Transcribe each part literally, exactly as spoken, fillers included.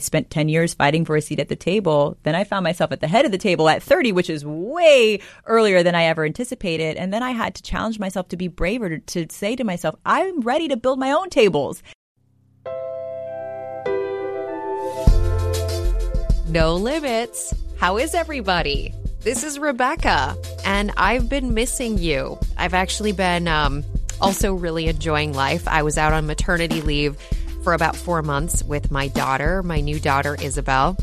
spent ten years fighting for a seat at the table. Then I found myself at the head of the table at thirty, which is way earlier than I ever anticipated. And then I had to challenge myself to be braver, to, to say to myself, I'm ready to build my own tables. No Limits. How is everybody? This is Rebecca, and I've been missing you. I've actually been um, also really enjoying life. I was out on maternity leave for about four months with my daughter, my new daughter, Isabel.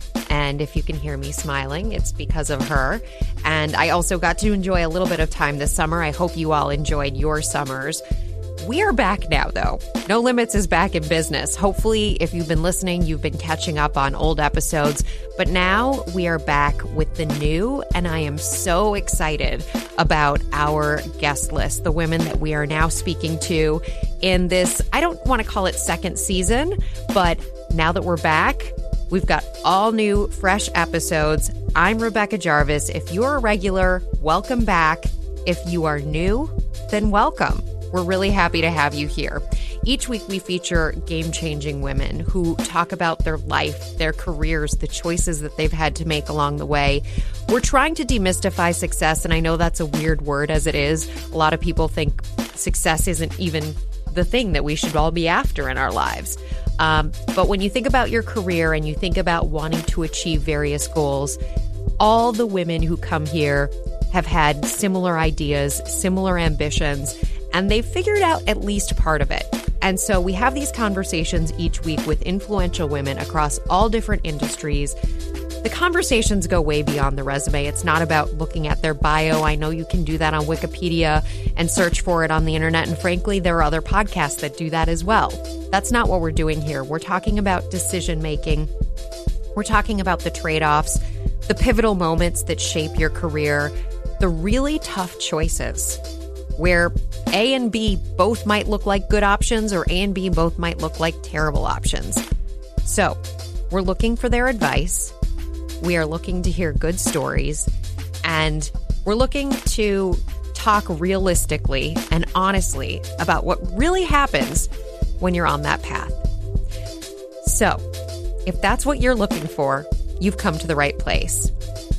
And if you can hear me smiling, it's because of her. And I also got to enjoy a little bit of time this summer. I hope you all enjoyed your summers. We are back now, though. No Limits is back in business. Hopefully, if you've been listening, you've been catching up on old episodes. But now we are back with the new, and I am so excited about our guest list, the women that we are now speaking to in this, I don't want to call it second season, but now that we're back, we've got all new, fresh episodes. I'm Rebecca Jarvis. If you're a regular, welcome back. If you are new, then welcome. We're really happy to have you here. Each week we feature game-changing women who talk about their life, their careers, the choices that they've had to make along the way. We're trying to demystify success, and I know that's a weird word as it is. A lot of people think success isn't even the thing that we should all be after in our lives. Um, but when you think about your career and you think about wanting to achieve various goals, all the women who come here have had similar ideas, similar ambitions, and they've figured out at least part of it. And so we have these conversations each week with influential women across all different industries. The conversations go way beyond the resume. It's not about looking at their bio. I know you can do that on Wikipedia and search for it on the internet. And frankly, there are other podcasts that do that as well. That's not what we're doing here. We're talking about decision making. We're talking about the trade-offs, the pivotal moments that shape your career, the really tough choices where A and B both might look like good options, or A and B both might look like terrible options. So we're looking for their advice. We are looking to hear good stories, and we're looking to talk realistically and honestly about what really happens when you're on that path. So if that's what you're looking for, you've come to the right place.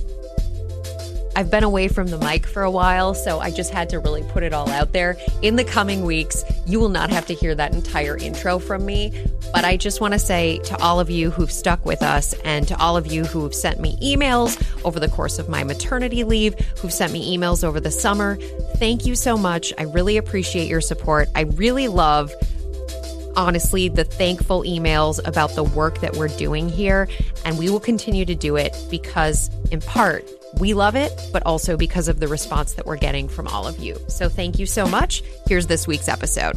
I've been away from the mic for a while, so I just had to really put it all out there. In the coming weeks, you will not have to hear that entire intro from me, but I just want to say to all of you who've stuck with us, and to all of you who've sent me emails over the course of my maternity leave, who've sent me emails over the summer, thank you so much. I really appreciate your support. I really love, honestly, the thankful emails about the work that we're doing here, and we will continue to do it because, in part, we love it, but also because of the response that we're getting from all of you. So thank you so much. Here's this week's episode.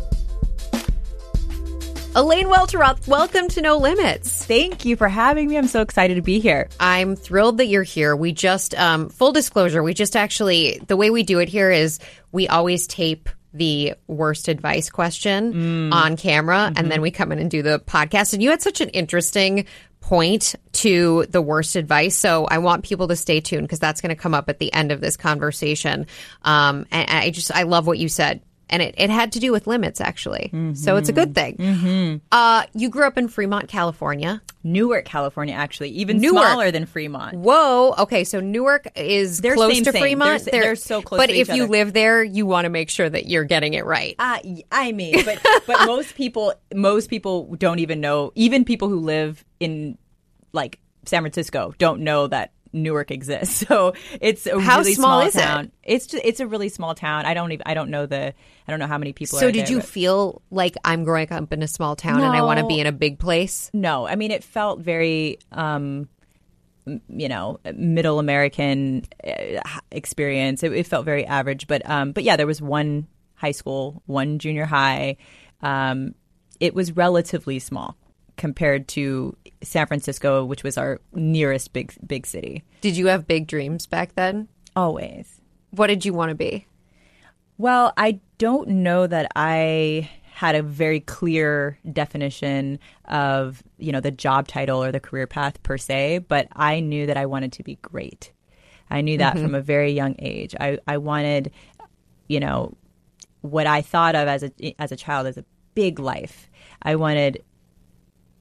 Elaine Welteroth, welcome to No Limits. Thank you for having me. I'm so excited to be here. I'm thrilled that you're here. We just, um, full disclosure, we just actually, the way we do it here is we always tape the worst advice question mm. on camera, mm-hmm. and then we come in and do the podcast. And you had such an interesting point to the worst advice. So I want people to stay tuned because that's going to come up at the end of this conversation. Um, and I just, I love what you said. And it, it had to do with limits, actually. Mm-hmm. So it's a good thing. Mm-hmm. Uh, you grew up in Fremont, California. Newark, California, actually. Even Newark. Smaller than Fremont. Whoa. Okay, so Newark is they're close same, to same. Fremont. They're, they're so close but to if each you other. live there, you want to make sure that you're getting it right. Uh, I mean, but, but most people, most people don't even know, even people who live in, like, San Francisco don't know that Newark exists. So it's a How really small small is town. It? It's just, it's a really small town. I don't even I don't know the I don't know how many people so are did there, you but... feel like I'm growing up in a small town no, and I want to be in a big place? No. I mean, it felt very um you know, middle American uh, experience. It, it felt very average, but um but yeah, there was one high school, one junior high. Um it was relatively small compared to San Francisco, which was our nearest big big city. Did you have big dreams back then? Always. What did you want to be? Well, I don't know that I had a very clear definition of, you know, the job title or the career path per se, but I knew that I wanted to be great. I knew that mm-hmm. from a very young age. I, I wanted, you know, what I thought of as a as a child as a big life. I wanted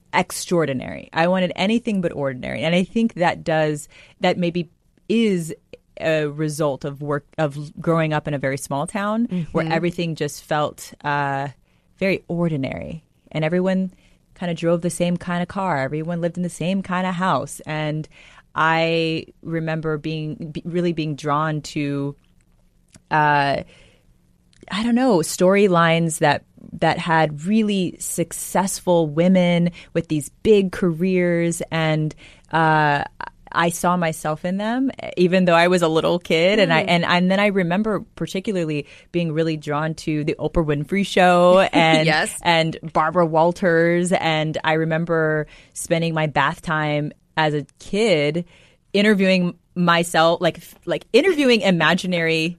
extraordinary. I wanted anything but ordinary. And I think that does, that maybe is a result of work, of growing up in a very small town mm-hmm. where everything just felt uh, very ordinary. And everyone kind of drove the same kind of car. Everyone lived in the same kind of house. And I remember being be, really being drawn to, uh, I don't know, storylines that that had really successful women with these big careers, and uh, I saw myself in them, even though I was a little kid. Mm. And I and, and then I remember particularly being really drawn to the Oprah Winfrey Show and yes. and Barbara Walters. And I remember spending my bath time as a kid interviewing myself, like like interviewing imaginary.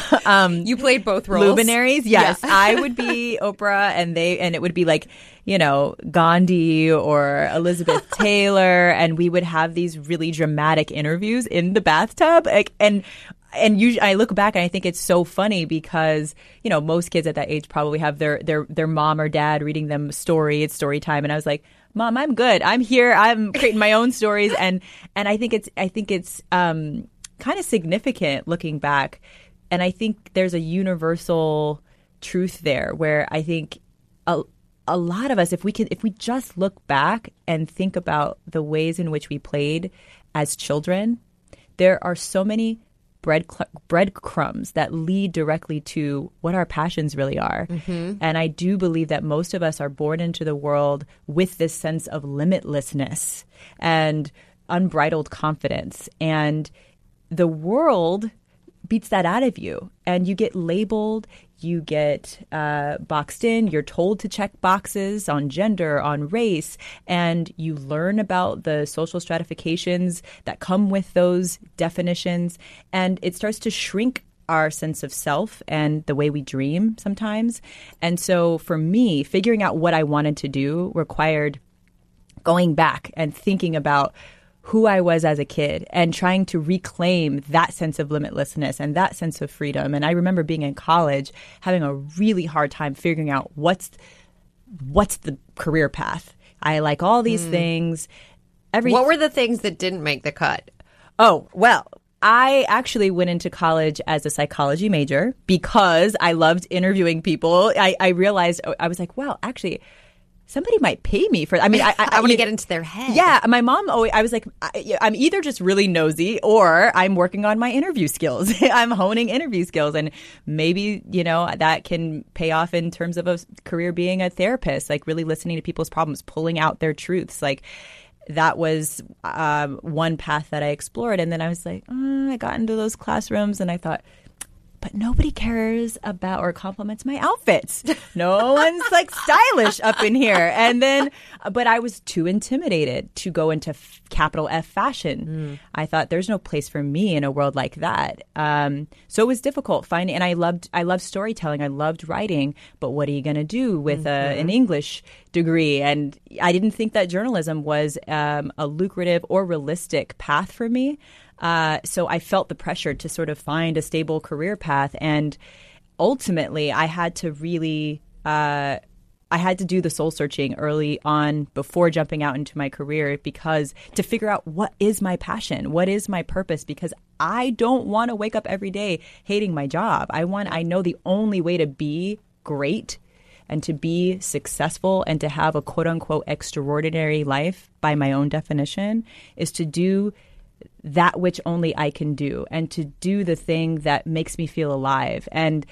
um, you played both roles. Luminaries, yes. Yeah. I would be Oprah, and they, and it would be like, you know, Gandhi or Elizabeth Taylor, and we would have these really dramatic interviews in the bathtub. Like, and and usually, I look back and I think it's so funny because, you know, most kids at that age probably have their their their mom or dad reading them a story. It's story time, and I was like, Mom, I'm good. I'm here. I'm creating my own stories, and and I think it's I think it's um, kind of significant looking back. And I think there's a universal truth there where I think a, a lot of us, if we can, if we just look back and think about the ways in which we played as children, there are so many bread breadcrumbs that lead directly to what our passions really are. Mm-hmm. And I do believe that most of us are born into the world with this sense of limitlessness and unbridled confidence. And the world beats that out of you, and you get labeled, you get uh, boxed in, you're told to check boxes on gender, on race, and you learn about the social stratifications that come with those definitions, and it starts to shrink our sense of self and the way we dream sometimes. And so for me, figuring out what I wanted to do required going back and thinking about who I was as a kid and trying to reclaim that sense of limitlessness and that sense of freedom. And I remember being in college having a really hard time figuring out what's what's the career path. I like all these mm. things. Every What were the things that didn't make the cut? Oh, well, I actually went into college as a psychology major because I loved interviewing people. I, I realized, I was like, well, actually, somebody might pay me for. I mean, I, I, I want to you know, get into their head. Yeah, my mom always. I was like, I, I'm either just really nosy, or I'm working on my interview skills. I'm honing interview skills, and maybe you know that can pay off in terms of a career being a therapist, like really listening to people's problems, pulling out their truths. Like that was um, one path that I explored, and then I was like, oh, I got into those classrooms, and I thought, but nobody cares about or compliments my outfits. No one's like stylish up in here. And then, but I was too intimidated to go into f- capital F fashion. Mm. I thought there's no place for me in a world like that. Um, so it was difficult finding, and I loved, I loved storytelling. I loved writing, but what are you going to do with mm-hmm. a, an English degree? And I didn't think that journalism was um, a lucrative or realistic path for me. Uh, so I felt the pressure to sort of find a stable career path. And ultimately, I had to really uh, I had to do the soul searching early on before jumping out into my career, because to figure out what is my passion, what is my purpose, because I don't want to wake up every day hating my job. I want I know the only way to be great and to be successful and to have a quote unquote extraordinary life by my own definition is to do that which only I can do, and to do the thing that makes me feel alive. And,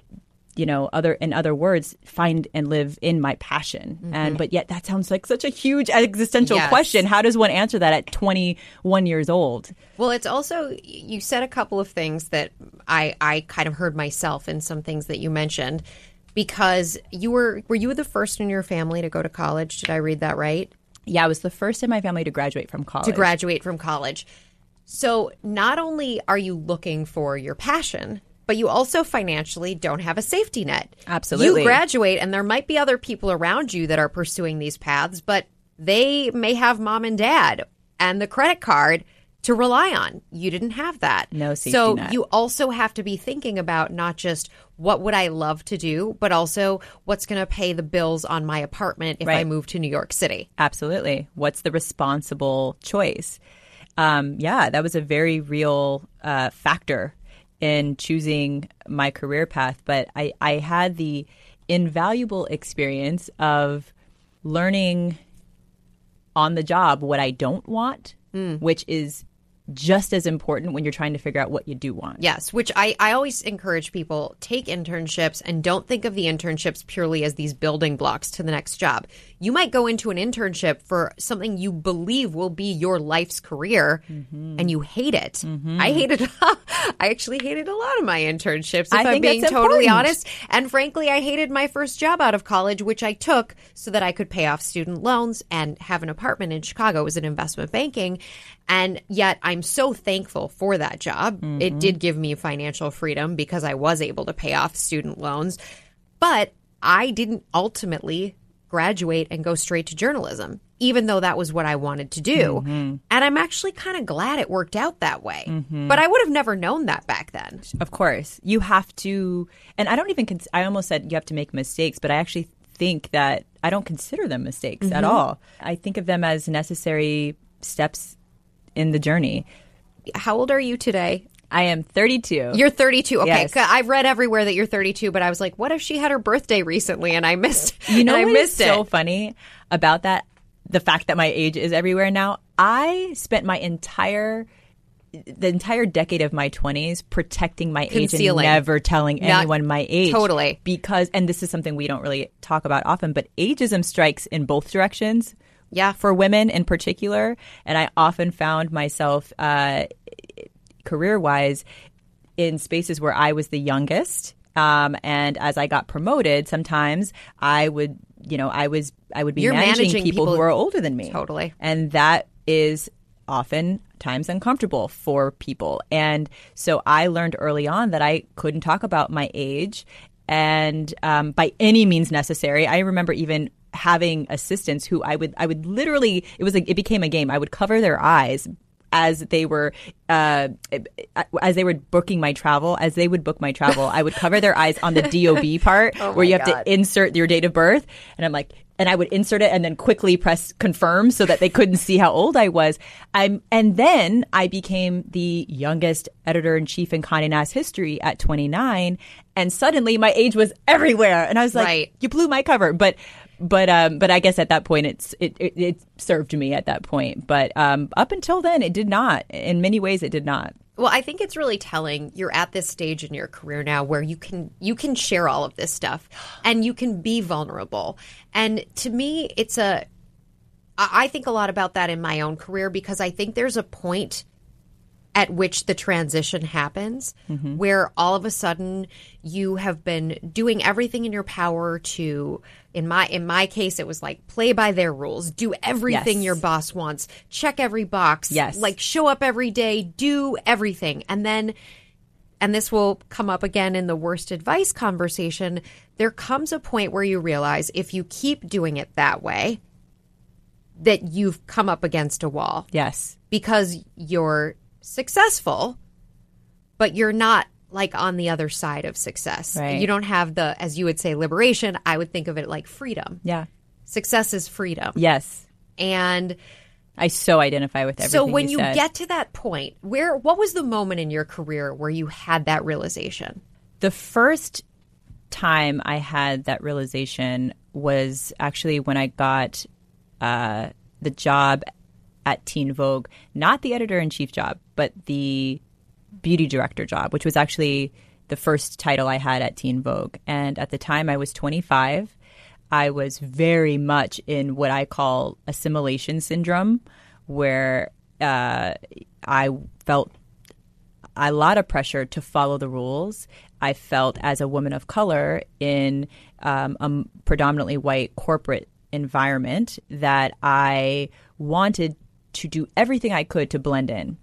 you know, other in other words, find and live in my passion. Mm-hmm. And but yet that sounds like such a huge existential yes. question. How does one answer that at twenty-one years old? Well, it's also, you said a couple of things that I, I kind of heard myself in some things that you mentioned, because you were, were you the first in your family to go to college? Did I read that right? Yeah, I was the first in my family to graduate from college. To graduate from college. So not only are you looking for your passion, but you also financially don't have a safety net. Absolutely. You graduate, and there might be other people around you that are pursuing these paths, but they may have mom and dad and the credit card to rely on. You didn't have that. No safety So net. you also have to be thinking about not just what would I love to do, but also what's going to pay the bills on my apartment if I Right. move to New York City. Absolutely. What's the responsible choice? Um, yeah, that was a very real uh, factor in choosing my career path. But I, I had the invaluable experience of learning on the job what I don't want, mm. which is just as important when you're trying to figure out what you do want. Yes, which I, I always encourage people, take internships and don't think of the internships purely as these building blocks to the next job. You might go into an internship for something you believe will be your life's career mm-hmm. and you hate it. Mm-hmm. I hated I actually hated a lot of my internships, if I I'm think being that's totally important. honest. And frankly, I hated my first job out of college, which I took so that I could pay off student loans and have an apartment in Chicago. It was in investment banking. And yet I'm so thankful for that job. Mm-hmm. It did give me financial freedom because I was able to pay off student loans. But I didn't ultimately graduate and go straight to journalism, even though that was what I wanted to do. Mm-hmm. And I'm actually kind of glad it worked out that way. Mm-hmm. But I would have never known that back then. Of course. You have to, and I don't even, cons- I almost said you have to make mistakes, but I actually think that I don't consider them mistakes mm-hmm. at all. I think of them as necessary steps in the journey. How old are you today? I am thirty-two. You're thirty-two. Okay. Yes. I've read everywhere that you're thirty-two, but I was like, what if she had her birthday recently and I missed You know I what missed is it. so funny about that? The fact that my age is everywhere now. I spent my entire the entire decade of my twenties protecting my Concealing. age and never telling Not- anyone my age. Totally. Because, and this is something we don't really talk about often, but ageism strikes in both directions. Yeah. For women in particular. And I often found myself uh, career-wise in spaces where I was the youngest. Um, and as I got promoted, sometimes I would, you know, I was I would be You're managing, managing people, people- who are older than me. Totally. And that is often times uncomfortable for people. And so I learned early on that I couldn't talk about my age and um, by any means necessary. I remember even having assistants who I would I would literally it was like it became a game. I would cover their eyes as they were uh, as they were booking my travel, as they would book my travel, I would cover their eyes on the D O B part oh where you have God. to insert your date of birth. And I'm like, and I would insert it and then quickly press confirm so that they couldn't see how old I was. I'm, and then I became the youngest editor-in-chief in Condé Nast history at twenty-nine. And suddenly my age was everywhere. And I was like, Right. you blew my cover. But But um, but I guess at that point it's it, it, it served me at that point. But um, up until then, it did not. In many ways, it did not. Well, I think it's really telling. You're at this stage in your career now where you can you can share all of this stuff and you can be vulnerable. And to me, it's a I I think a lot about that in my own career because I think there's a point at which the transition happens mm-hmm. where all of a sudden you have been doing everything in your power to in my in my case it was like play by their rules, do everything Yes. your boss wants, check every box, Yes. like show up every day, do everything. And then and this will come up again in the worst advice conversation, there comes a point where you realize if you keep doing it that way that you've come up against a wall Yes. because you're successful, but you're not like on the other side of success. Right. You don't have the, as you would say, liberation. I would think of it like freedom. Yeah. Success is freedom. Yes. And I so identify with everything so when you, said. get to that point, where what was the moment in your career where you had that realization? The first time I had that realization was actually when I got uh, the job at Teen Vogue, not the editor-in-chief job, but the beauty director job, which was actually the first title I had at Teen Vogue. And at the time I was twenty-five. I was very much in what I call assimilation syndrome, where uh, I felt a lot of pressure to follow the rules. I felt as a woman of color in um, a predominantly white corporate environment that I wanted to do everything I could to blend in.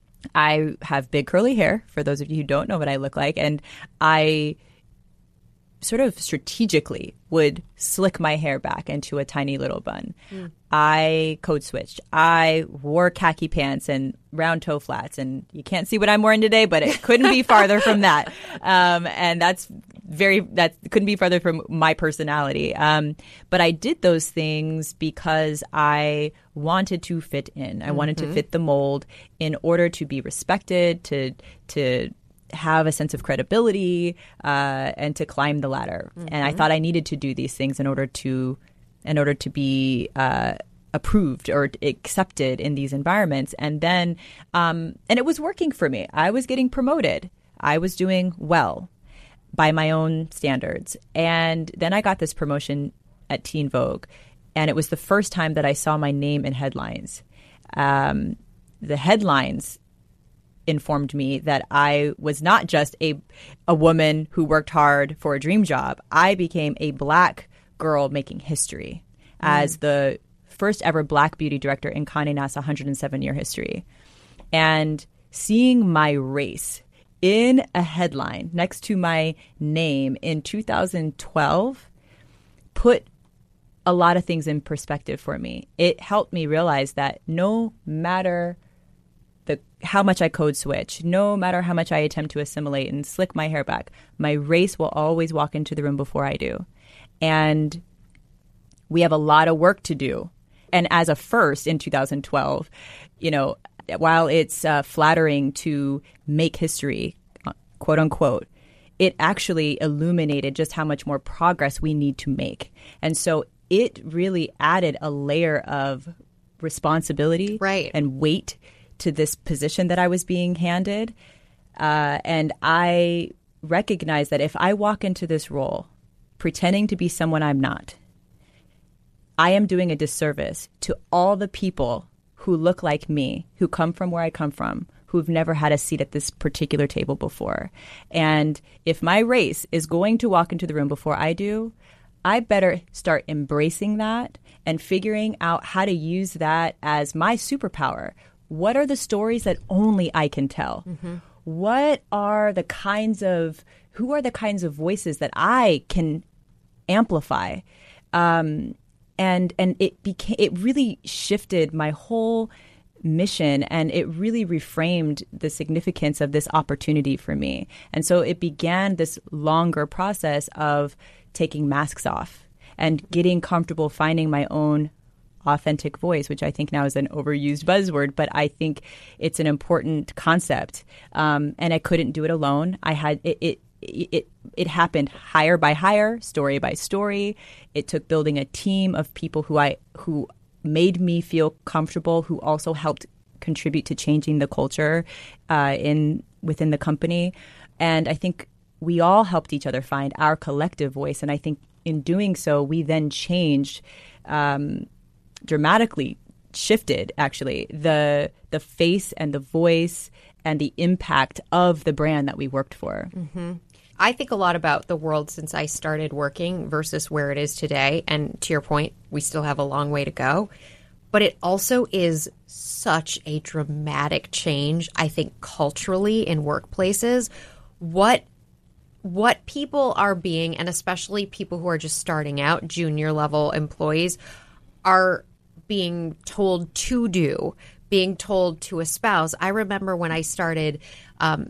I have big curly hair, for those of you who don't know what I look like, and I sort of strategically would slick my hair back into a tiny little bun. Mm. I code switched. I wore khaki pants and round toe flats. And you can't see what I'm wearing today, but it couldn't be farther from that. Um, and that's very, that couldn't be farther from my personality. Um, but I did those things because I wanted to fit in. I mm-hmm. wanted to fit the mold in order to be respected, to, to, have a sense of credibility, uh, and to climb the ladder. Mm-hmm. And I thought I needed to do these things in order to, in order to be uh, approved or accepted in these environments. And then, um, and it was working for me. I was getting promoted. I was doing well by my own standards. And then I got this promotion at Teen Vogue, and it was the first time that I saw my name in headlines. Um, the headlines informed me that I was not just a a woman who worked hard for a dream job. I became a Black girl making history mm. as the first ever Black beauty director in Condé Nast's one hundred seven year history. And seeing my race in a headline next to my name in two thousand twelve put a lot of things in perspective for me. It helped me realize that no matter The, how much I code switch, no matter how much I attempt to assimilate and slick my hair back, my race will always walk into the room before I do. And we have a lot of work to do. And as a first in two thousand twelve, you know, while it's uh, flattering to make history, quote unquote, it actually illuminated just how much more progress we need to make. And so it really added a layer of responsibility right. and weight to this position that I was being handed. Uh, and I recognize that if I walk into this role pretending to be someone I'm not, I am doing a disservice to all the people who look like me, who come from where I come from, who've never had a seat at this particular table before. And if my race is going to walk into the room before I do, I better start embracing that and figuring out how to use that as my superpower. What are the stories that only I can tell? Mm-hmm. What are the kinds of, who are the kinds of voices that I can amplify? Um, and and it became, it really shifted my whole mission, and it really reframed the significance of this opportunity for me. And so it began this longer process of taking masks off and getting comfortable finding my own authentic voice, which I think now is an overused buzzword, but I think it's an important concept. Um, and I couldn't do it alone. I had it, it it it happened hire by hire, story by story. It took building a team of people who I who made me feel comfortable, who also helped contribute to changing the culture uh, in within the company. And I think we all helped each other find our collective voice. And I think in doing so, we then changed. Um, dramatically shifted, actually, the the face and the voice and the impact of the brand that we worked for. Mm-hmm. I think a lot about the world since I started working versus where it is today. And to your point, we still have a long way to go. But it also is such a dramatic change, I think, culturally in workplaces. What what people are being, and especially people who are just starting out, junior level employees, are being told to do, being told to espouse. I remember when I started um,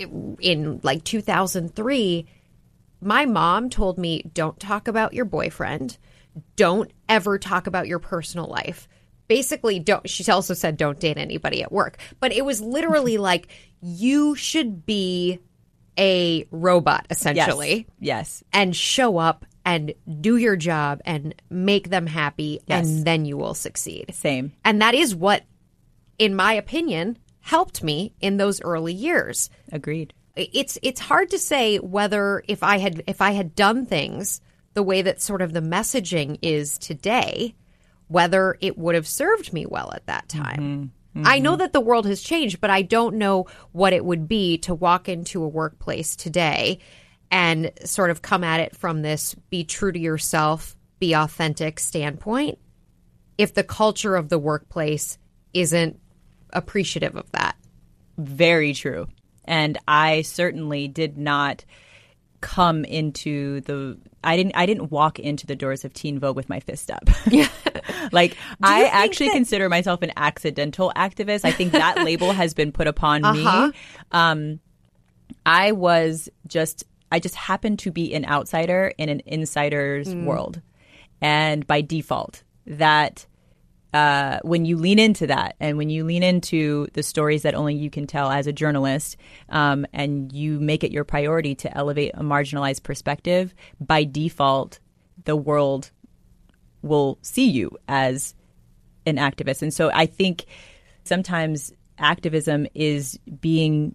in like two thousand three, my mom told me, don't talk about your boyfriend. Don't ever talk about your personal life. Basically, don't. She also said, don't date anybody at work. But it was literally like, you should be a robot, essentially. Yes. yes. And show up and do your job and make them happy, yes. and then you will succeed. Same. And that is what, in my opinion, helped me in those early years. Agreed. It's it's hard to say whether if I had if I had done things the way that sort of the messaging is today, whether it would have served me well at that time. Mm-hmm. Mm-hmm. I know that the world has changed, but I don't know what it would be to walk into a workplace today and sort of come at it from this be true to yourself, be authentic standpoint, if the culture of the workplace isn't appreciative of that. Very true. And I certainly did not come into the I didn't I didn't walk into the doors of Teen Vogue with my fist up. Yeah. Like I actually that- consider myself an accidental activist. I think that label has been put upon Uh-huh. me. Um, I was just I just happened to be an outsider in an insider's Mm. world. And by default, that Uh, when you lean into that and when you lean into the stories that only you can tell as a journalist, um, and you make it your priority to elevate a marginalized perspective, by default, the world will see you as an activist. And so I think sometimes activism is being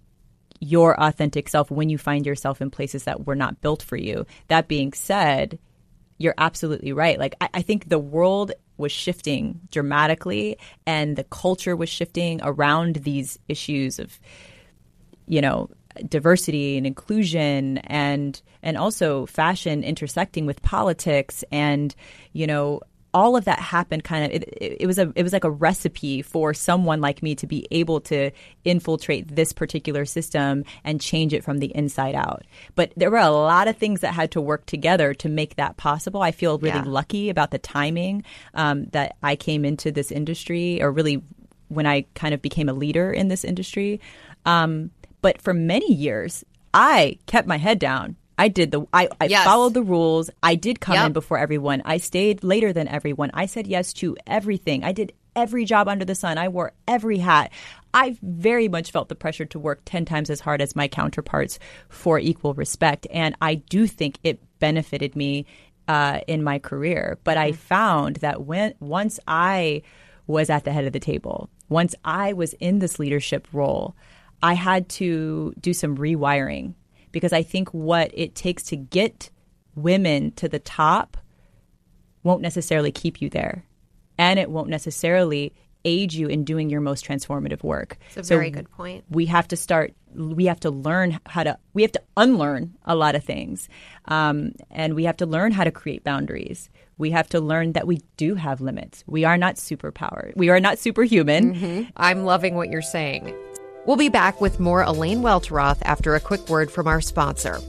your authentic self when you find yourself in places that were not built for you. That being said, you're absolutely right. Like, I, I think the world was shifting dramatically and the culture was shifting around these issues of, you know, diversity and inclusion and and also fashion intersecting with politics. And, you know, all of that happened kind of, it, it, it was a it was like a recipe for someone like me to be able to infiltrate this particular system and change it from the inside out. But there were a lot of things that had to work together to make that possible. I feel really Yeah. lucky about the timing um, that I came into this industry, or really when I kind of became a leader in this industry. Um, but for many years, I kept my head down. I did the, I, I Yes. followed the rules. I did come Yep. in before everyone. I stayed later than everyone. I said yes to everything. I did every job under the sun. I wore every hat. I very much felt the pressure to work ten times as hard as my counterparts for equal respect. And I do think it benefited me uh, in my career. But I found that when once I was at the head of the table, once I was in this leadership role, I had to do some rewiring. Because I think what it takes to get women to the top won't necessarily keep you there. And it won't necessarily aid you in doing your most transformative work. It's a So very good point. We have to start, we have to learn how to, we have to unlearn a lot of things. Um, and we have to learn how to create boundaries. We have to learn that we do have limits. We are not superpowered. We are not superhuman. Mm-hmm. I'm loving what you're saying. We'll be back with more Elaine Welteroth after a quick word from our sponsor.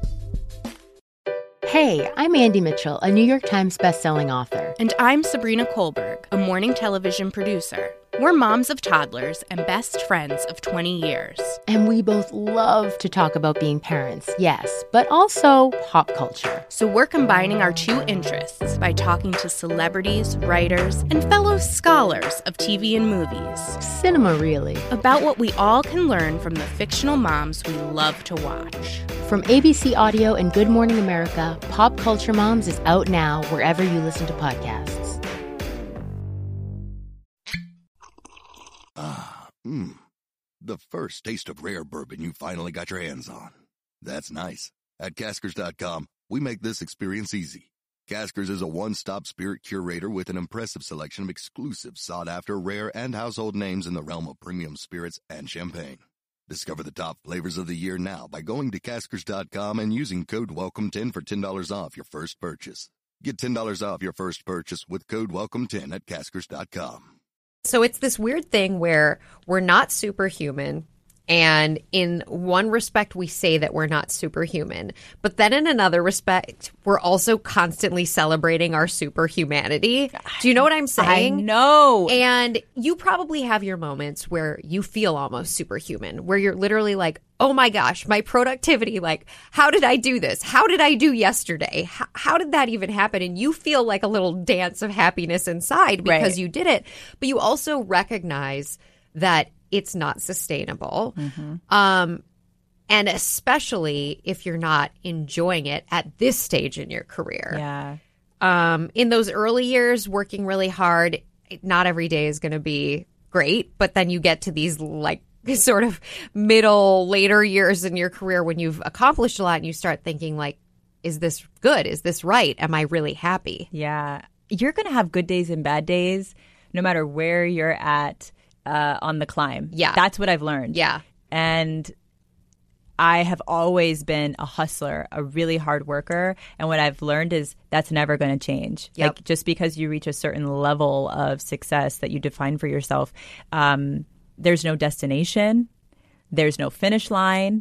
Hey, I'm Andy Mitchell, a New York Times bestselling author. And I'm Sabrina Kohlberg, a morning television producer. We're moms of toddlers and best friends of twenty years. And we both love to talk about being parents, yes, but also pop culture. So we're combining our two interests by talking to celebrities, writers, and fellow scholars of T V and movies Cinema, really. about what we all can learn from the fictional moms we love to watch. From A B C Audio and Good Morning America, Pop Culture Moms is out now wherever you listen to podcasts. Ah, mmm. The first taste of rare bourbon you finally got your hands on. That's nice. At Caskers dot com, we make this experience easy. Caskers is a one-stop spirit curator with an impressive selection of exclusive, sought-after, rare, and household names in the realm of premium spirits and champagne. Discover the top flavors of the year now by going to Caskers dot com and using code welcome ten for ten dollars off your first purchase. Get ten dollars off your first purchase with code welcome ten at Caskers dot com. So it's this weird thing where we're not superhuman. And in one respect, we say that we're not superhuman. But then in another respect, we're also constantly celebrating our superhumanity. Do you know what I'm saying? I know. And you probably have your moments where you feel almost superhuman, where you're literally like, oh my gosh, my productivity, like, how did I do this? How did I do yesterday? How, how did that even happen? And you feel like a little dance of happiness inside because Right. you did it. But you also recognize that it's not sustainable. Mm-hmm. Um, and especially if you're not enjoying it at this stage in your career. Yeah. Um, in those early years, working really hard, not every day is going to be great. But then you get to these like sort of middle, later years in your career when you've accomplished a lot and you start thinking like, is this good? Is this right? Am I really happy? Yeah. You're going to have good days and bad days no matter where you're at uh, on the climb. Yeah. That's what I've learned. Yeah. And I have always been a hustler, a really hard worker. And what I've learned is that's never going to change. Yep. Like just because you reach a certain level of success that you define for yourself, um, there's no destination. There's no finish line.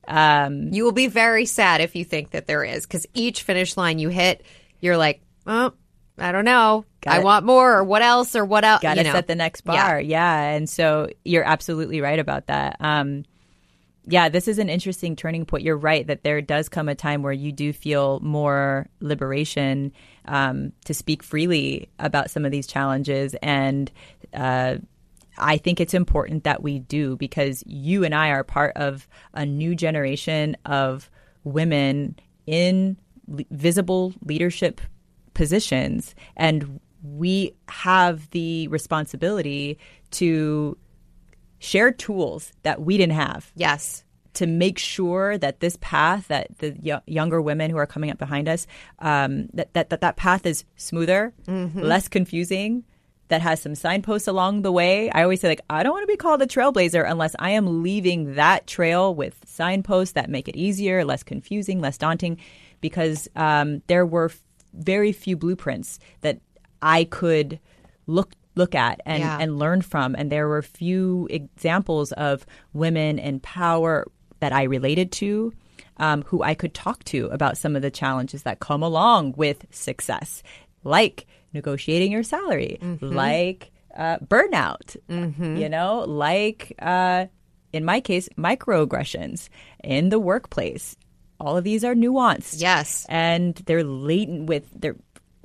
Um, You will be very sad if you think that there is, because each finish line you hit, you're like, oh, I don't know. Gotta- I want more, or what else, or what else. Got to you know. set the next bar. Yeah. yeah. And so you're absolutely right about that. Um, yeah, this is an interesting turning point. You're right that there does come a time where you do feel more liberation um, to speak freely about some of these challenges. And uh, I think it's important that we do, because you and I are part of a new generation of women in le- visible leadership positions. And we have the responsibility to share tools that we didn't have. Yes. To make sure that this path, that the y- younger women who are coming up behind us, um, that, that, that that path is smoother, mm-hmm. less confusing, that has some signposts along the way. I always say, like, I don't want to be called a trailblazer unless I am leaving that trail with signposts that make it easier, less confusing, less daunting, because um, there were f- very few blueprints that I could look look at and, Yeah. and learn from. And there were few examples of women in power that I related to, um, who I could talk to about some of the challenges that come along with success, like negotiating your salary, mm-hmm. like uh, burnout, mm-hmm. you know, like, uh, in my case, microaggressions in the workplace. All of these are nuanced. Yes. And they're latent with their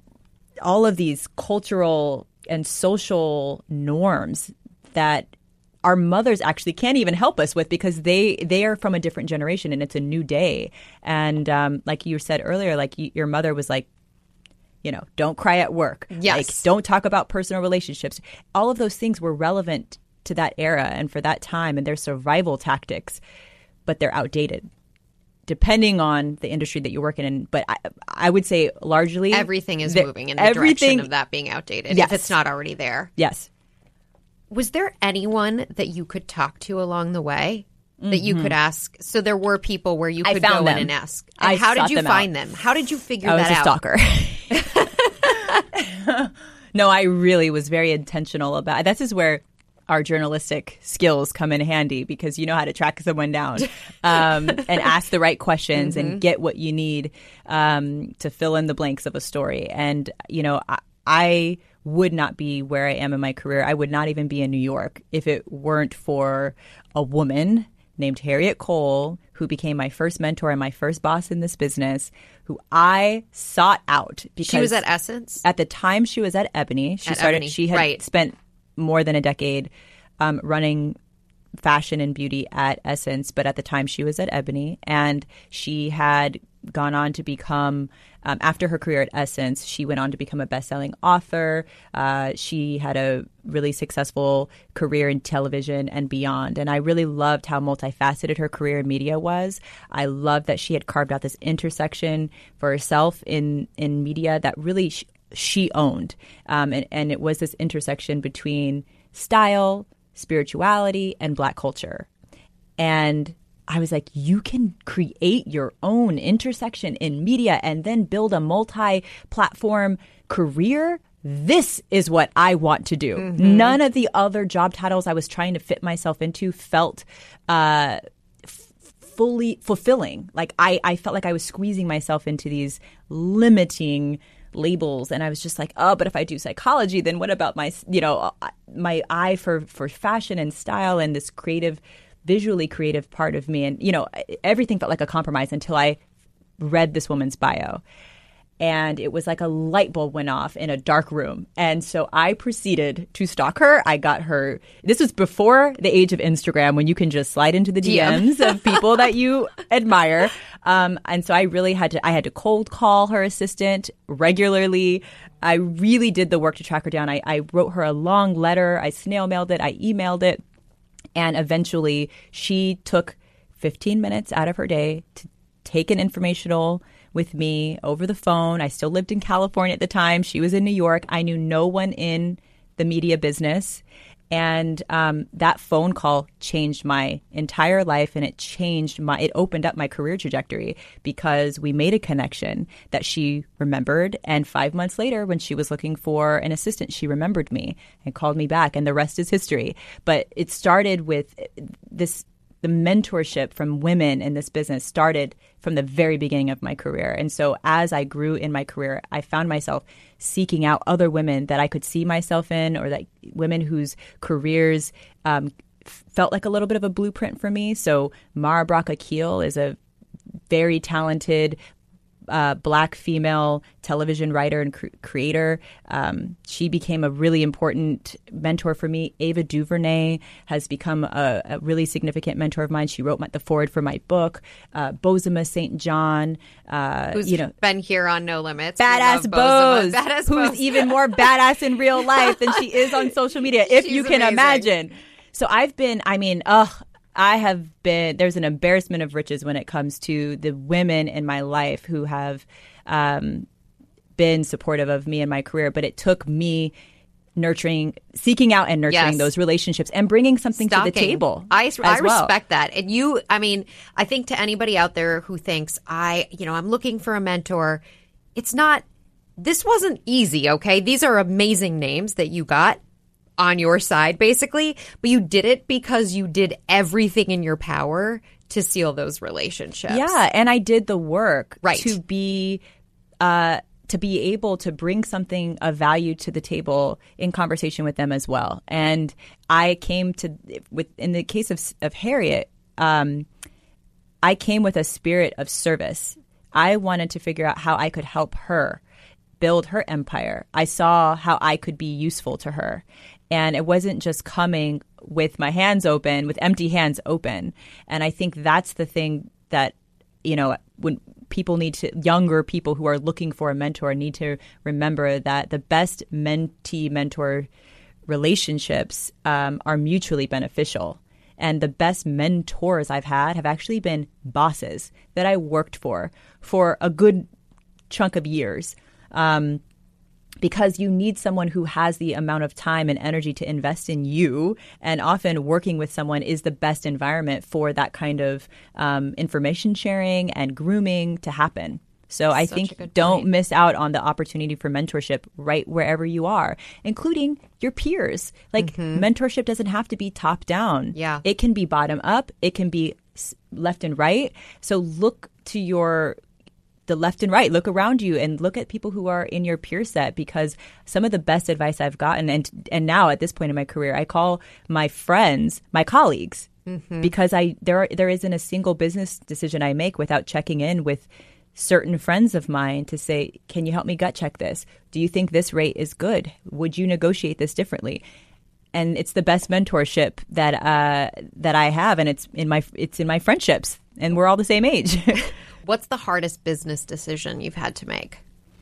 all of these cultural and social norms that our mothers actually can't even help us with, because they they are from a different generation and it's a new day. And um, like you said earlier, like you, your mother was like, you know, don't cry at work. Yes. Like, don't talk about personal relationships. All of those things were relevant to that era and for that time, and they're survival tactics, but they're outdated, depending on the industry that you're working in. But I, I would say largely Everything is the- moving in the everything- direction of that being outdated, Yes. if it's not already there. Yes. Was there anyone that you could talk to along the way that you could ask? So there were people where you I could found go in them. and ask. And I how did sought you them find out. them? How did you figure I was that a out? stalker. No, I really was very intentional about. This is where our journalistic skills come in handy, because you know how to track someone down um, and ask the right questions mm-hmm. and get what you need um, to fill in the blanks of a story. And, you know, I, I would not be where I am in my career. I would not even be in New York if it weren't for a woman named Harriet Cole, who became my first mentor and my first boss in this business, who I sought out. Because She was at Essence? At the time, she was at Ebony. She At started. Ebony, She had right. spent more than a decade um, running fashion and beauty at Essence, but at the time she was at Ebony, and she had gone on to become, um, after her career at Essence, she went on to become a best-selling author. Uh, she had a really successful career in television and beyond, and I really loved how multifaceted her career in media was. I loved that she had carved out this intersection for herself in, in media that really sh- she owned, um, and, and it was this intersection between style, spirituality, and Black culture. And I was like, you can create your own intersection in media and then build a multi-platform career. This is what I want to do. Mm-hmm. None of the other job titles I was trying to fit myself into felt uh, f- fully fulfilling. Like I, I felt like I was squeezing myself into these limiting labels, and I was just like, oh, but if I do psychology, then what about my, you know, my eye for for fashion and style and this creative, visually creative part of me? And, you know, everything felt like a compromise until I read this woman's bio. And it was like a light bulb went off in a dark room. And so I proceeded to stalk her. I got her. This was before the age of Instagram, when you can just slide into the D Ms of people that you admire. Um, and so I really had to, I had to cold call her assistant regularly. I really did the work to track her down. I, I wrote her a long letter. I snail mailed it. I emailed it. And eventually she took fifteen minutes out of her day to take an informational with me over the phone. I still lived in California at the time. She was in New York. I knew no one in the media business. And um, that phone call changed my entire life, and it changed my, it opened up my career trajectory, because we made a connection that she remembered. And five months later, when she was looking for an assistant, she remembered me and called me back, and the rest is history. But it started with this the mentorship from women in this business started from the very beginning of my career. And so as I grew in my career, I found myself seeking out other women that I could see myself in, or that women whose careers um, felt like a little bit of a blueprint for me. So Mara Braca Keel is a very talented Uh, Black female television writer and cr- creator. Um, she became a really important mentor for me. Ava DuVernay has become a, a really significant mentor of mine. She wrote my, the foreword for my book. Uh, Bozoma Saint John, uh, who's you know, been here on No Limits. Badass Boz, Badass who's Boz. even more badass in real life than she is on social media, if She's you can amazing. imagine. So I've been, I mean, ugh. I have been, there's an embarrassment of riches when it comes to the women in my life who have um, been supportive of me in my career. But it took me nurturing, seeking out and nurturing Yes. those relationships and bringing something Stalking. to the table. I, as I well. respect that. And you, I mean, I think to anybody out there who thinks, I, you know, I'm looking for a mentor, it's not, this wasn't easy, okay? These are amazing names that you got on your side, basically, but you did it because you did everything in your power to seal those relationships. Yeah, and I did the work Right. to be uh, to be able to bring something of value to the table in conversation with them as well. And I came to with in the case of of Harriet, um, I came with a spirit of service. I wanted to figure out how I could help her build her empire. I saw how I could be useful to her. And it wasn't just coming with my hands open, with empty hands open. And I think that's the thing that, you know, when people need to, younger people who are looking for a mentor need to remember that the best mentee-mentor relationships um, are mutually beneficial. And the best mentors I've had have actually been bosses that I worked for for a good chunk of years. Um, because you need someone who has the amount of time and energy to invest in you. And often working with someone is the best environment for that kind of um, information sharing and grooming to happen. So I Such a think good don't point. miss out on the opportunity for mentorship right wherever you are, including your peers. Like mentorship doesn't have to be top down. Yeah. It can be bottom up. It can be s- left and right. So look to your the left and right. Look around you and look at people who are in your peer set, because some of the best advice I've gotten, and and now at this point in my career, I call my friends my colleagues, mm-hmm. because I there there isn't a single business decision I make without checking in with certain friends of mine to say, can you help me gut check this? Do you think this rate is good? Would you negotiate this differently? And it's the best mentorship that uh, that I have, and it's in my it's in my friendships, and we're all the same age. What's the hardest business decision you've had to make?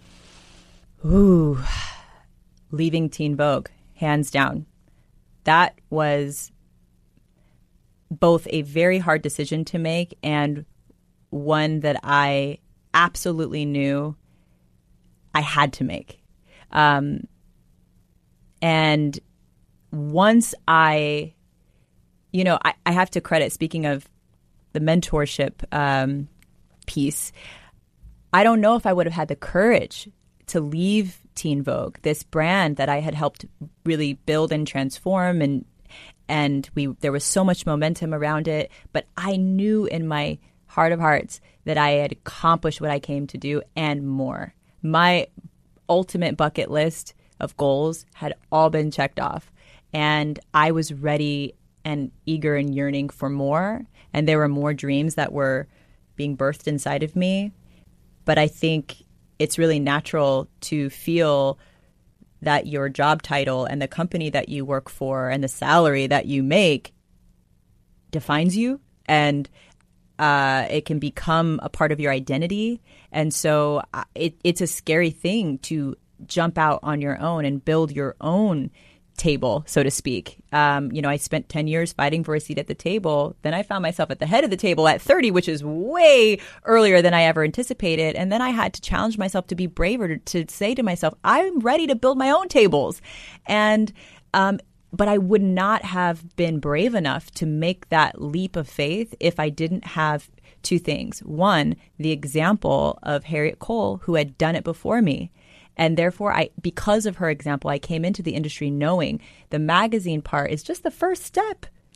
Ooh, leaving Teen Vogue, hands down. That was both a very hard decision to make and one that I absolutely knew I had to make. Um, and once I, you know, I, I have to credit, speaking of the mentorship um, piece, I don't know if I would have had the courage to leave Teen Vogue, this brand that I had helped really build and transform, and and we there was so much momentum around it. But I knew in my heart of hearts that I had accomplished what I came to do and more. My ultimate bucket list of goals had all been checked off, and I was ready and eager and yearning for more. And there were more dreams that were being birthed inside of me. But I think it's really natural to feel that your job title and the company that you work for and the salary that you make defines you, and uh, it can become a part of your identity. And so uh, it, it's a scary thing to jump out on your own and build your own table, so to speak. Um, you know, I spent ten years fighting for a seat at the table. Then I found myself at the head of the table at thirty, which is way earlier than I ever anticipated. And then I had to challenge myself to be braver, to, to say to myself, I'm ready to build my own tables. And, um, but I would not have been brave enough to make that leap of faith if I didn't have two things. One, the example of Harriet Cole, who had done it before me. And therefore, I, because of her example, I came into the industry knowing the magazine part is just the first step.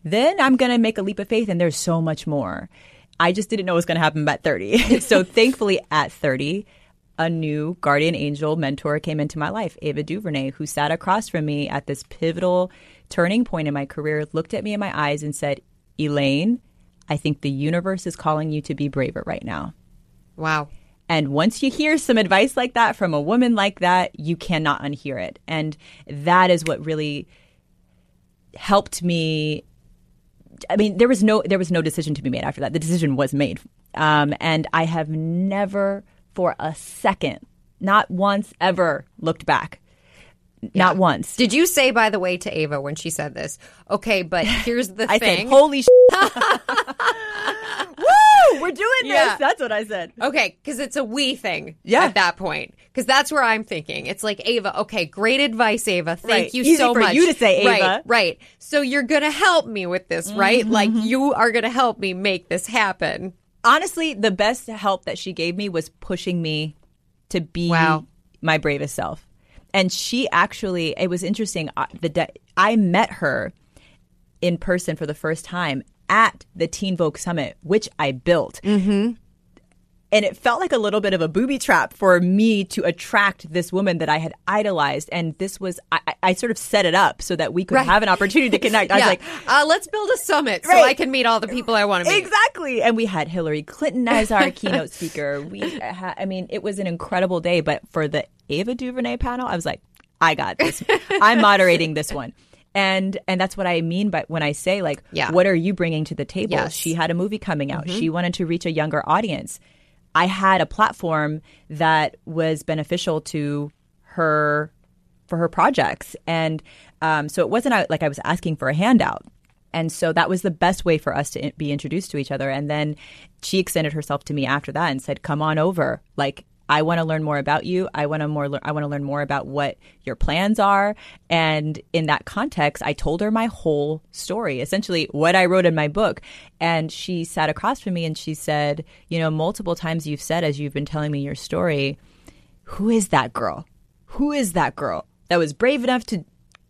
then I'm going to make a leap of faith and there's so much more. I just didn't know it was going to happen at thirty. So thankfully at thirty, a new guardian angel mentor came into my life, Ava DuVernay, who sat across from me at this pivotal turning point in my career, looked at me in my eyes and said, Elaine, I think the universe is calling you to be braver right now. Wow. And once you hear some advice like that from a woman like that, you cannot unhear it. And that is what really helped me. I mean, there was no there was no decision to be made after that. The decision was made. Um, and I have never for a second, not once ever, looked back. Yeah. Not once. Did you say, by the way, to Ava when she said this, okay, but here's the I thing. said, holy shit. Woo! We're doing this. Yeah. That's what I said. Okay, because it's a we thing Yeah. at that point. Because that's where I'm thinking. It's like, Ava, okay, great advice, Ava. Thank Right. you Easy so for much. you to say, Ava. Right, right. So you're going to help me with this, right? Mm-hmm. Like, you are going to help me make this happen. Honestly, the best help that she gave me was pushing me to be Wow. my bravest self. And she actually, it was interesting. I, the de- I met her in person for the first time at the Teen Vogue Summit, which I built. Mm-hmm. And it felt like a little bit of a booby trap for me to attract this woman that I had idolized. And this was, I, I sort of set it up so that we could Right. have an opportunity to connect. I yeah. was like, uh, let's build a summit so Right. I can meet all the people I want to meet. exactly. And we had Hillary Clinton as our keynote speaker. We, ha- I mean, it was an incredible day. But for the Ava DuVernay panel, I was like, I got this. I'm moderating this one. And and that's what I mean by when I say, like, Yeah. what are you bringing to the table? Yes. She had a movie coming out. She wanted to reach a younger audience. I had a platform that was beneficial to her for her projects. And um, so it wasn't like I was asking for a handout. And so that was the best way for us to be introduced to each other. And then she extended herself to me after that and said, come on over. Like, I want to learn more about you. I want to more. Le- I want to learn more about what your plans are. And in that context, I told her my whole story, essentially what I wrote in my book. And she sat across from me and she said, you know, multiple times you've said, as you've been telling me your story, who is that girl? Who is that girl that was brave enough to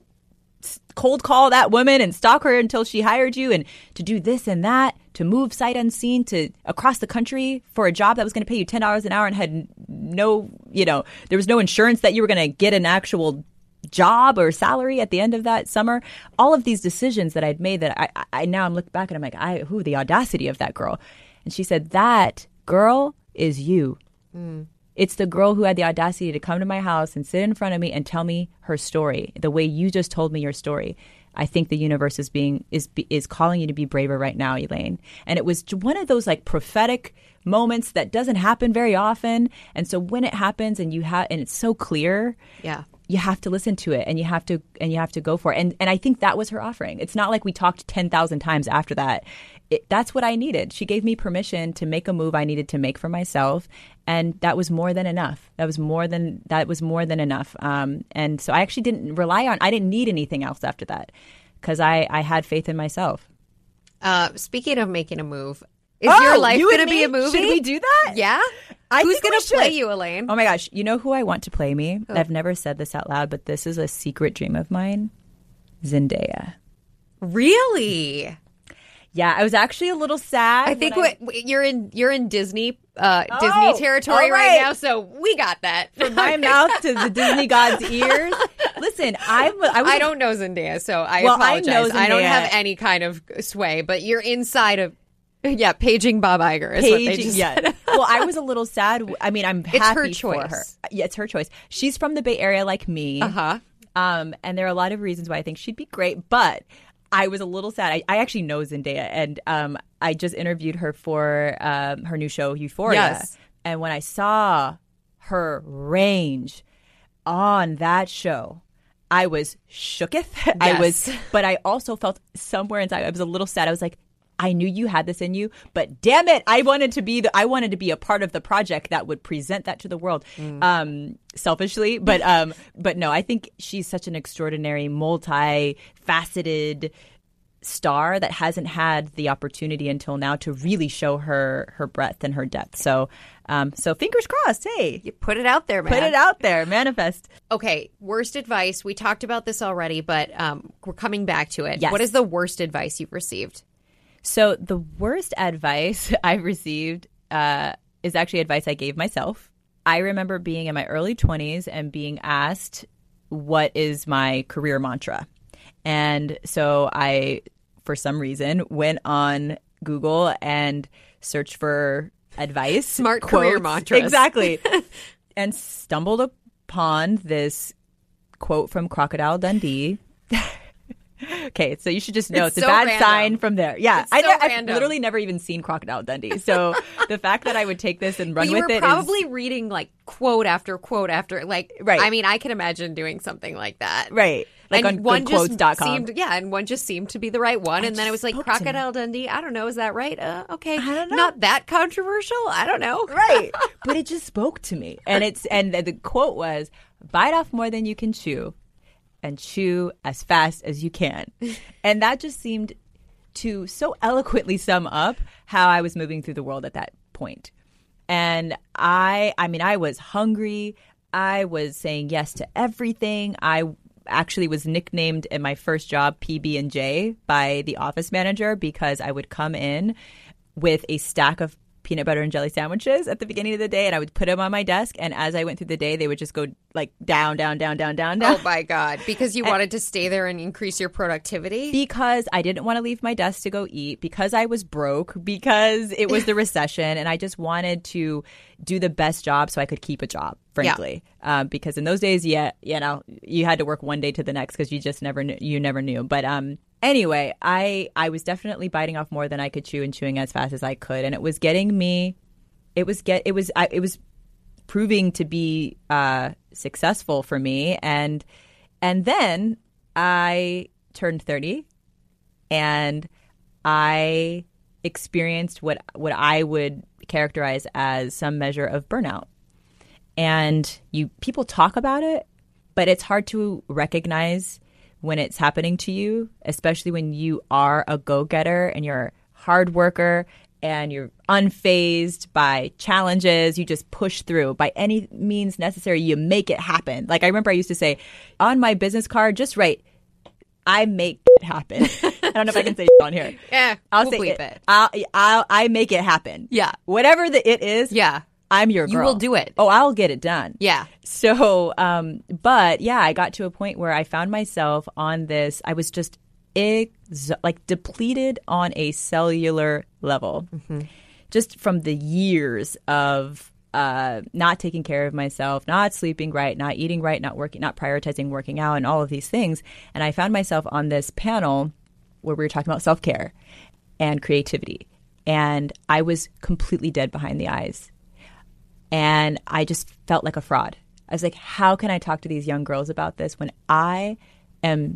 cold call that woman and stalk her until she hired you, and to do this and that, to move sight unseen to across the country for a job that was going to pay you ten dollars an hour and had no, you know, there was no insurance that you were going to get an actual job or salary at the end of that summer. All of these decisions that I'd made that I, I now I'm looking back and I'm like, I, who, the audacity of that girl. And she said, that girl is you. Mm. It's the girl who had the audacity to come to my house and sit in front of me and tell me her story, the way you just told me your story. I think the universe is being is is calling you to be braver right now, Elaine. And it was one of those like prophetic moments that doesn't happen very often. And so when it happens and you have and it's so clear, Yeah. you have to listen to it and you have to and you have to go for it. And and I think that was her offering. It's not like we talked ten thousand times after that. It, that's what I needed. She gave me permission to make a move I needed to make for myself, and that was more than enough. That was more than that was more than enough. Um, and so I actually didn't rely on. I didn't need anything else after that because I I had faith in myself. Uh, speaking of making a move, is Oh, your life you going to and be me? a movie? Should we do that? Yeah. I Who's think we going to play should. you, Elaine? Oh my gosh! You know who I want to play me? I've never said this out loud, but this is a secret dream of mine. Zendaya. Really? Yeah, I was actually a little sad. I think when I- what, you're in you're in Disney uh, Oh, Disney territory all right right. now, so we got that. from my mouth to the Disney god's ears. Listen, I'm. I, was I don't know Zendaya, so I Well, I apologize. know I, don't Zendaya. have any kind of sway, but you're inside of yeah, paging Bob Iger is what they Paging, just yeah. said. Well, I was a little sad. I mean, I'm happy It's her for choice. her. Yeah, it's her choice. She's from the Bay Area like me. Uh-huh. Um, and there are a lot of reasons why I think she'd be great, but I was a little sad. I, I actually know Zendaya, and um, I just interviewed her for um, her new show, Euphoria. Yes. And when I saw her range on that show, I was shooketh. I Yes. was, but I also felt somewhere inside, I was a little sad. I was like, I knew you had this in you, but damn it, I wanted to be the, I wanted to be a part of the project that would present that to the world. Mm. Um, selfishly, but um, but no, I think she's such an extraordinary, multi-faceted star that hasn't had the opportunity until now to really show her her breadth and her depth. So, um, so fingers crossed. Hey, You put it out there, man. put it out there, manifest. Okay, worst advice. We talked about this already, but um, we're coming back to it. Yes. What is the worst advice you've received? So the worst advice I've received uh, is actually advice I gave myself. I remember being in my early twenties and being asked, what is my career mantra? And so I, for some reason, went on Google and searched for advice. Smart quotes. career mantras. Exactly. And stumbled upon this quote from Crocodile Dundee. Okay, so you should just know it's, It's a so bad random. sign from there. Yeah, It's I, so I've random. literally never even seen Crocodile Dundee. So the fact that I would take this and run But you with were it probably is reading like quote after quote after like. Right. I mean, I can imagine doing something like that. right, like and on one good quotes just dot com. seemed, yeah, and one just seemed to be the right one, It and then it was just like spoke to me. Crocodile Dundee. I don't know, is that right? Uh, okay, I don't know. Not that controversial. I don't know. Right, but it just spoke to me, and it's and the, the quote was, "Bite off more than you can chew, and chew as fast as you can," and that just seemed to so eloquently sum up how I was moving through the world at that point. And I, I mean, I was hungry. I was saying yes to everything. I actually was nicknamed in my first job P B and J by the office manager because I would come in with a stack of peanut butter and jelly sandwiches at the beginning of the day, and I would put them on my desk. And as I went through the day, they would just go like down, down, down, down, down, down. Oh my God! Because you wanted to stay there and increase your productivity. Because I didn't want to leave my desk to go eat, because I was broke, because it was the recession, and I just wanted to do the best job so I could keep a job, frankly. Yeah. Um, because in those days, yeah, you know, you had to work one day to the next because you just never knew, you never knew. But um, anyway, I I was definitely biting off more than I could chew and chewing as fast as I could, and it was getting me. It was get it was I, it was proving to be uh, successful for me, and and then I turned thirty, and I experienced what what I would characterize as some measure of burnout. And you people talk about it, but it's hard to recognize when it's happening to you, especially when you are a go-getter and you're a hard worker and you're unfazed by challenges. You just push through by any means necessary. You make it happen. Like I remember I used to say on my business card, just write, I make it happen. I don't know if I can say on here. Yeah, I'll we'll say bleep it. it. I'll, I'll, I make it happen. Yeah. Whatever the it is. Yeah. I'm your girl. You will do it. Oh, I'll get it done. Yeah. So, um, but yeah, I got to a point where I found myself on this. I was just ex- like depleted on a cellular level, mm-hmm. just from the years of uh, not taking care of myself, not sleeping right, not eating right, not working, not prioritizing working out, and all of these things. And I found myself on this panel where we were talking about self-care and creativity, and I was completely dead behind the eyes. And I just felt like a fraud. I was like, how can I talk to these young girls about this when I am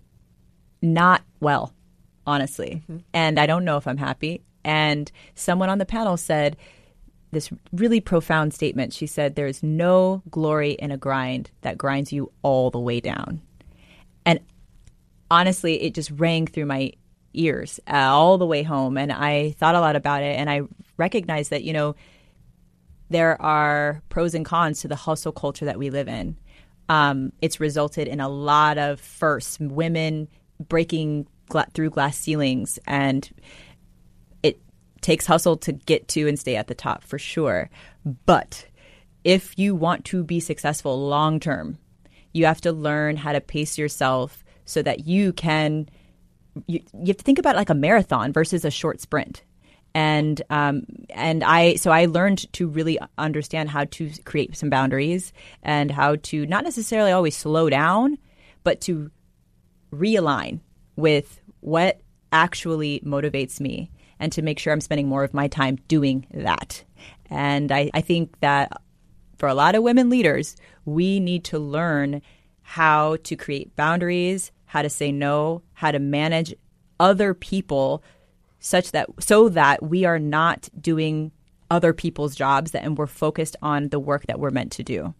not well, honestly? Mm-hmm. And I don't know if I'm happy. And someone on the panel said this really profound statement. She said, there's no glory in a grind that grinds you all the way down. And honestly, it just rang through my ears uh, all the way home. And I thought a lot about it. And I recognized that, you know, there are pros and cons to the hustle culture that we live in. Um, it's resulted in a lot of firsts, women breaking gla- through glass ceilings, and it takes hustle to get to and stay at the top for sure. But if you want to be successful long term, you have to learn how to pace yourself so that you can, you, you have to think about it like a marathon versus a short sprint. And um, and I so I learned to really understand how to create some boundaries and how to not necessarily always slow down, but to realign with what actually motivates me and to make sure I'm spending more of my time doing that. And I, I think that for a lot of women leaders, we need to learn how to create boundaries, how to say no, how to manage other people such that so that we are not doing other people's jobs that, and we're focused on the work that we're meant to do.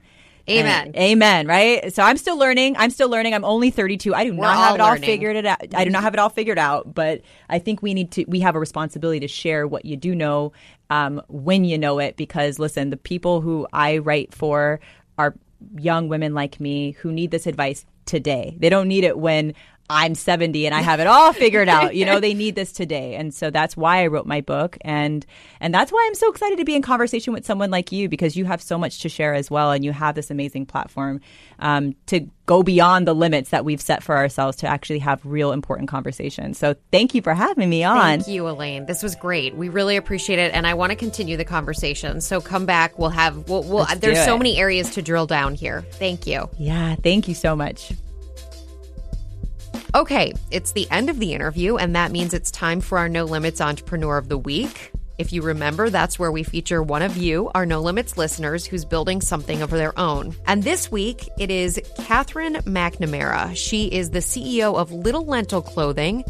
Amen. And, amen. Right. So I'm still learning. I'm still learning. I'm only thirty-two. I do We're not have all it all learning. figured it out. I do not have it all figured out. But I think we need to. We have a responsibility to share what you do know um, when you know it. Because listen, the people who I write for are young women like me who need this advice today. They don't need it when I'm seventy and I have it all figured out. You know, they need this today. And so that's why I wrote my book. And and that's why I'm so excited to be in conversation with someone like you, because you have so much to share as well. And you have this amazing platform um, to go beyond the limits that we've set for ourselves to actually have real important conversations. So thank you for having me on. Thank you, Elaine. This was great. We really appreciate it. And I want to continue the conversation. So come back. We'll have, we'll, we'll, Let's there's do so it. many areas to drill down here. Thank you. Yeah, thank you so much. Okay, it's the end of the interview, and that means it's time for our No Limits Entrepreneur of the Week. If you remember, that's where we feature one of you, our No Limits listeners, who's building something of their own. And this week, it is Catherine McNamara. She is the C E O of Little Lentil Clothing.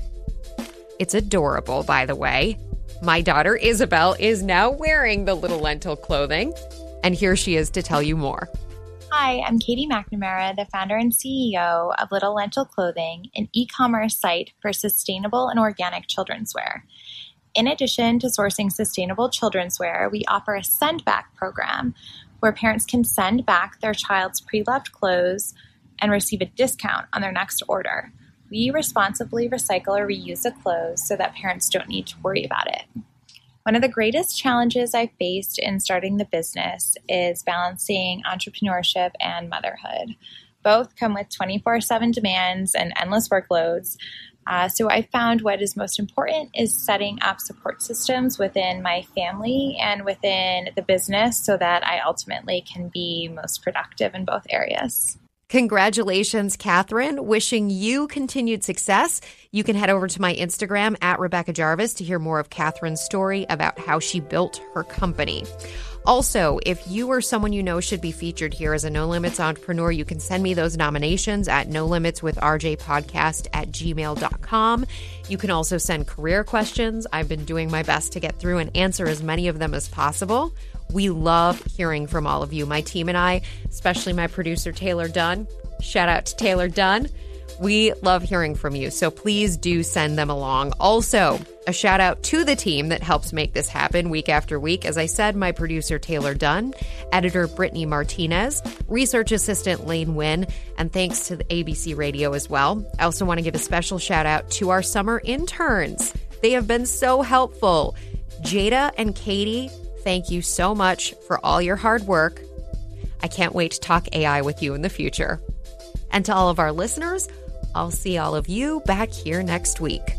It's adorable, by the way. My daughter, Isabel, is now wearing the Little Lentil Clothing, and here she is to tell you more. Hi, I'm Katie McNamara, the founder and C E O of Little Lentil Clothing, an e-commerce site for sustainable and organic children's wear. In addition to sourcing sustainable children's wear, we offer a send-back program where parents can send back their child's pre-loved clothes and receive a discount on their next order. We responsibly recycle or reuse the clothes so that parents don't need to worry about it. One of the greatest challenges I faced in starting the business is balancing entrepreneurship and motherhood. Both come with twenty-four seven demands and endless workloads. Uh, so I found what is most important is setting up support systems within my family and within the business so that I ultimately can be most productive in both areas. Congratulations, Catherine. Wishing you continued success. You can head over to my Instagram at Rebecca Jarvis to hear more of Catherine's story about how she built her company. Also, if you or someone you know should be featured here as a No Limits entrepreneur, you can send me those nominations at no limits with r j podcast at gmail dot com. You can also send career questions. I've been doing my best to get through and answer as many of them as possible. We love hearing from all of you. My team and I, especially my producer, Taylor Dunn. Shout out to Taylor Dunn. We love hearing from you, so please do send them along. Also, a shout out to the team that helps make this happen week after week. As I said, my producer, Taylor Dunn, editor, Brittany Martinez, research assistant, Lane Wynn, and thanks to the A B C Radio as well. I also want to give a special shout out to our summer interns. They have been so helpful. Jada and Katie, thank you so much for all your hard work. I can't wait to talk A I with you in the future. And to all of our listeners, I'll see all of you back here next week.